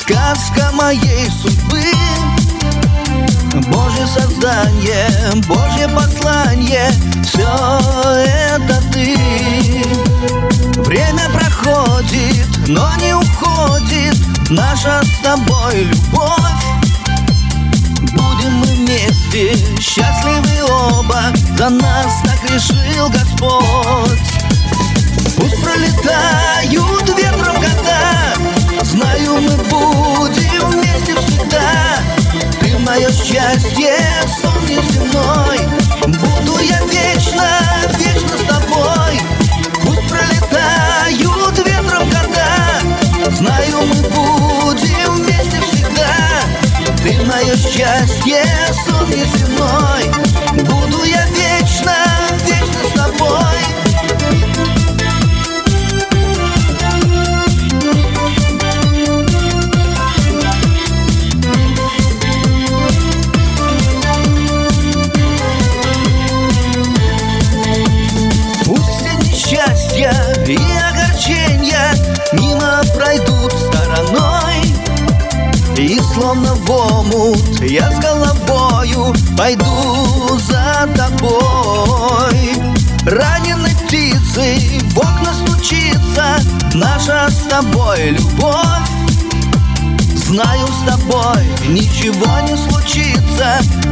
сказка моей судьбы, Божье создание, Божье послание, все это ты. Время проходит, но не уходит наша с тобой любовь. Будем мы вместе, счастливы оба, за нас так решил Господь. Пусть пролетают ветром года, знаю, мы будем вместе всегда. Ты мое счастье, сон неземной, буду я вечно, вечно с тобой. Пусть пролетают ветром года, знаю, мы будем вместе всегда. Ты мое счастье, сон неземной, буду я вечно, вечно с тобой. Счастья и огорчения мимо пройдут стороной, и словно в омут я с головою пойду за тобой. Раненой птицей в окна стучится наша с тобой любовь. Знаю, с тобой ничего не случится,